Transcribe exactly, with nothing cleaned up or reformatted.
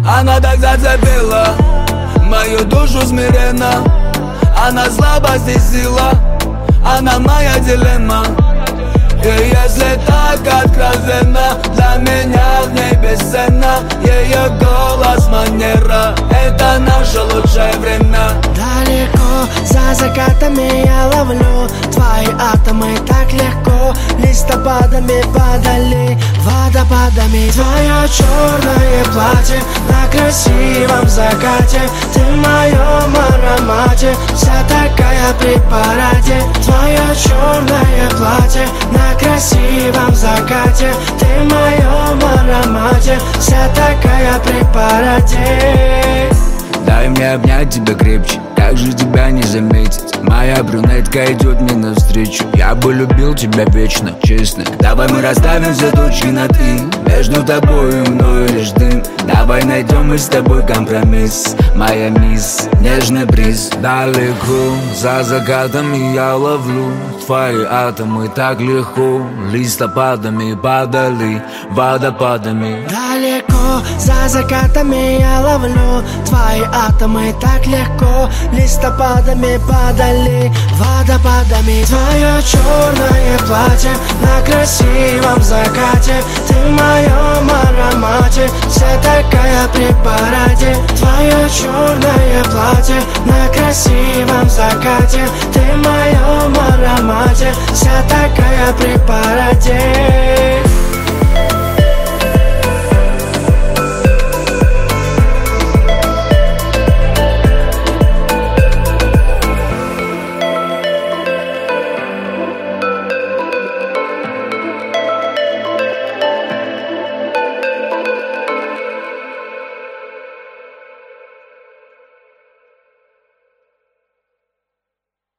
Она так зацепила мою душу смиренно. Она слабость и сила, она моя дилемма. И если так откровенно, для меня в ней бесценно. Ее голос, манера, это наше лучшее время. Далеко за закатами я ловлю твои атомы так легко. Листопадами подали, водопадами. Твое черное платье на красивом закате. Ты в моем аромате, вся такая при параде. Твое черное платье на красивом закате. Ты в моем аромате, вся такая при параде. Дай мне обнять тебя крепче, как же тебя не заметить? Моя брюнетка идет мне навстречу. Я бы любил тебя вечно, честно. Давай мы расставим все точки над «и». Между тобой и мною лишь дым. Давай найдем мы с тобой компромисс. Моя мисс, нежный бриз. Далеко за закатами я ловлю твои атомы так легко. Листопадами подали, водопадами. Далеко за закатами я ловлю твои атомы так легко. Листопадами подали, водопадами. Твое черное платье на красивом закате. Ты в моем аромате, вся такая при параде. Твое черное платье на красивом закате. Ты в моем аромате, вся такая при параде.